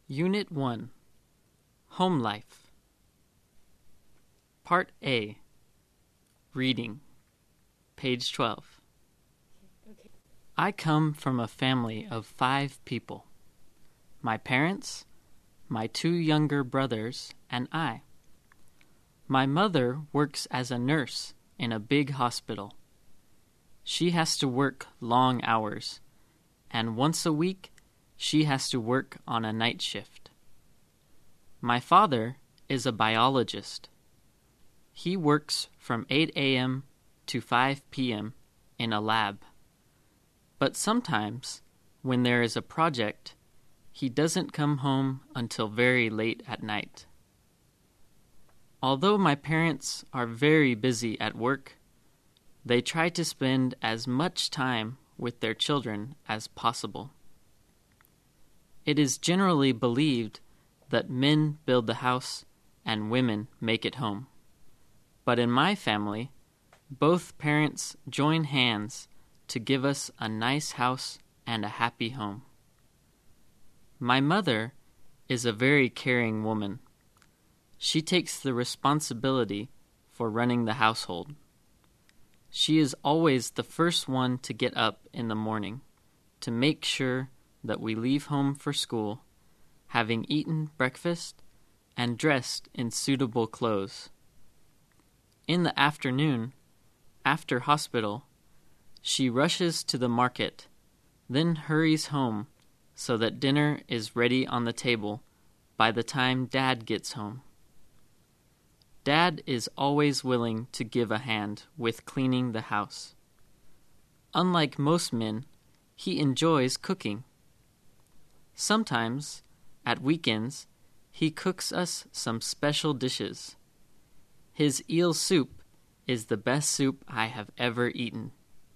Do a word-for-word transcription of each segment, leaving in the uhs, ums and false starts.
Unit one, Home Life. Part A, Reading, page twelve. Okay. I come from a family of five people. My parents, my two younger brothers, and I. My mother works as a nurse in a big hospital. She has to work long hours, and once a week she has to work on a night shift. My father is a biologist. He works from eight a.m. to five p.m. in a lab. But sometimes, when there is a project, he doesn't come home until very late at night. Although my parents are very busy at work, they try to spend as much time with their children as possible. It is generally believed that men build the house and women make it home. But in my family, both parents join hands to give us a nice house and a happy home. My mother is a very caring woman. She takes the responsibility for running the household. She is always the first one to get up in the morning to make sure that we leave home for school, having eaten breakfast and dressed in suitable clothes. In the afternoon, after hospital, she rushes to the market, then hurries home so that dinner is ready on the table by the time Dad gets home. Dad is always willing to give a hand with cleaning the house. Unlike most men, he enjoys cooking. Sometimes, at weekends, he cooks us some special dishes. His eel soup is the best soup I have ever eaten.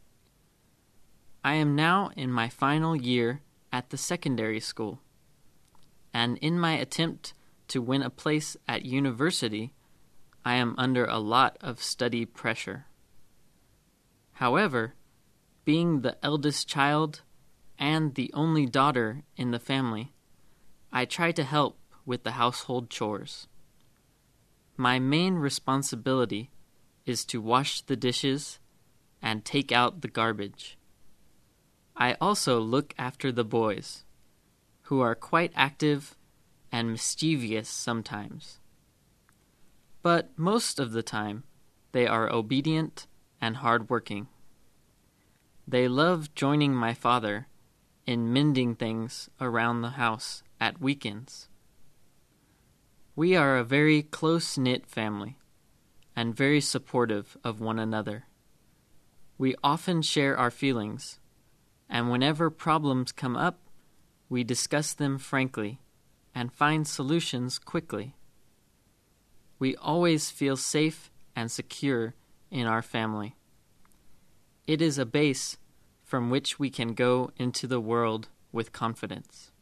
I am now in my final year at the secondary school, and in my attempt to win a place at university, I am under a lot of study pressure. However, being the eldest child and the only daughter in the family, I try to help with the household chores. My main responsibility is to wash the dishes and take out the garbage. I also look after the boys, who are quite active and mischievous sometimes. But most of the time, they are obedient and hardworking. They love joining my father in mending things around the house at weekends. We are a very close-knit family and very supportive of one another. We often share our feelings, and whenever problems come up, we discuss them frankly and find solutions quickly. We always feel safe and secure in our family. It is a base from which we can go into the world with confidence.